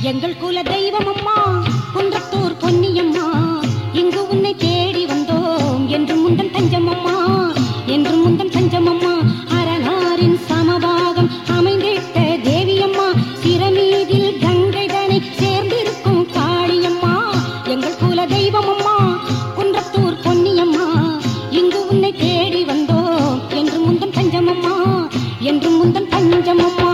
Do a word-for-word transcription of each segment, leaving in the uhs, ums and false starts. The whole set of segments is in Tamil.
எங்கள் குல தெய்வம் அம்மா குன்றத்தூர் பொன்னியம்மா, இங்கு உன்னை தேடி வந்தோம் என்று முந்தன் தஞ்சம் அம்மா, என்று முந்தன் தஞ்சம் அம்மா. அரணாரின் சமபாகம் அமைந்திட்ட தேவியம்மா, சிறமீதில் கங்கை தனை சேர்ந்திருக்கும் காளியம்மா. எங்கள் குல தெய்வம் அம்மா குன்றத்தூர் பொன்னியம்மா, இங்கு உன்னை தேடி வந்தோம் என்று முந்தன் தஞ்சம் அம்மா, என்று முந்தன் தஞ்சம் அம்மா.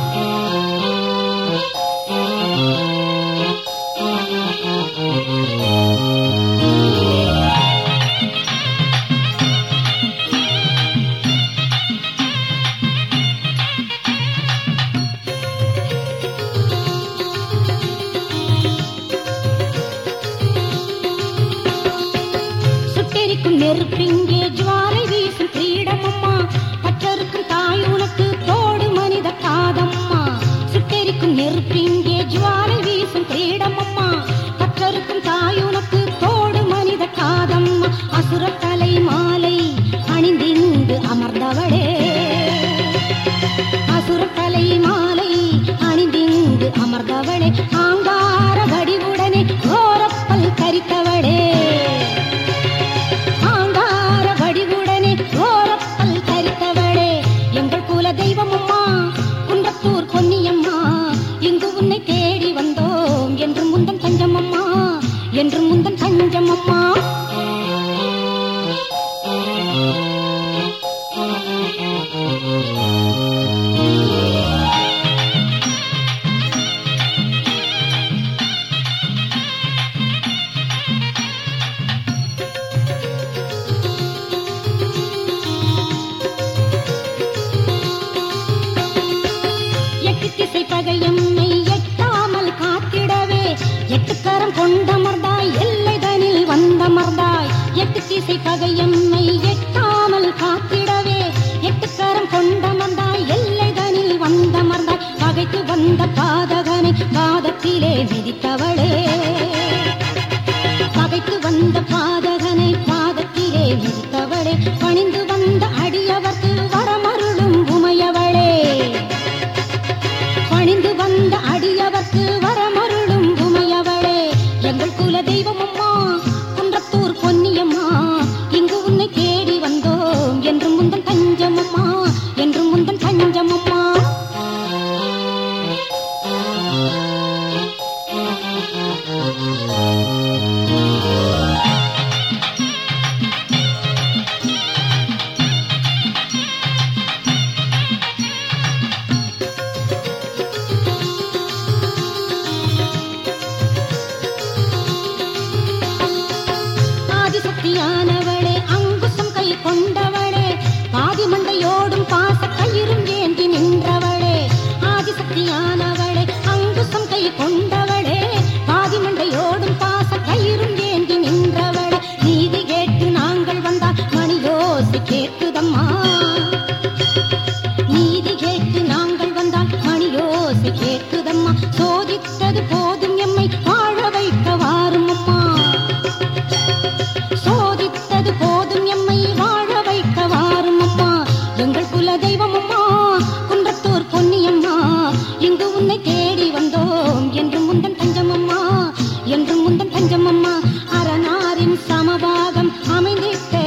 நெருப்பிங்கே ஜுவாலை வீசும் கிரீடமம்மா, பற்றருக்கும் தாய் உனக்கு தோடு மனித காதம்மா. சுட்டெரிக்கும் நெருப்பிங்கே ஜுவாலை வீசும் கிரீடமம்மா, பற்றருக்கும் தாய் உனக்கு தோடு மனித காதம்மா. அசுர தலை மாலை அணிந்திந்து அமர்ந்தவளே, அசுர தலை மாலை அணிந்திந்து அமர்ந்தவளே, ஆங்கார வடிவுடனே கோரப்பல் கரித்தவளே, தெய்வமம்மா குன்றத்தூர் பொன்னியம்மா, இங்கு உன்னை தேடி வந்தோம் என்று முந்தன் தஞ்சம் அம்மா, என்று முந்தன் தஞ்சம் அம்மா. பகையம்மை எட்டாமல் காத்திடவே எட்டுக்கரம் கொண்டமர்ந்தாய், எல்லைதனில் வந்தமர்ந்தாய். எட்டு திசை பகையம்மை எட்டாமல் காத்திடவே எட்டுக்கரம் கொண்டமர்ந்தாய், எல்லைதனில் வந்தமர்ந்தாய். பகைத்து வந்த பாதகனை பாதத்திலே மிதித்தவளே, பகைத்து வந்த பாதகனை பாதத்திலே மிதித்தவளே, பணிந்து வந்த அடியவர்க்கு வரமருளும் உமையவளே, பணிந்து வந்த அடியவர்க்கு வரமருளும் உமையவளே. எங்கள் குல தெய்வம் அம்மா குன்றத்தூர் பொன்னியம்மா, இங்கு உன்னை தேடி வந்தோம் என்று முந்தன் தஞ்சம் அம்மா, என்று முந்தன் தஞ்சம் அம்மா. ஆதிசக்தியானவளே அங்குசம் கை கொண்டவளே, பாதி மண்டையோடும் பாச கயிறும் ஏந்தி நின்றவளே. ஆதிசக்தியானவளே அங்குசம் கை கொண்டவளே, பாதி மண்டையோடும் பாச கயிறும் ஏந்தி நின்றவளே. நீதி கேட்டு நாங்கள் வந்தால் மணியோசி கேட்குதம்மா, நீதி கேட்டு நாங்கள் வந்தால் மணியோசி கேட்குதம்மா. சோதித்தது போதும் எம்மை வாழ வைக்க வாரும் அம்மா, சோதித்தது போதும் எம்மை வாழ வைக்க வாரும் அம்மா. எங்கள் குல தெய்வம் அம்மா குன்றத்தூர் பொன்னியம்மா, இங்கு உன்னை தேடி வந்தோம் என்று முந்தன் தஞ்சம் அம்மா, என்று முந்தன் தஞ்சம் அம்மா. அரணாரின் சமபாகம் அமைந்திட்ட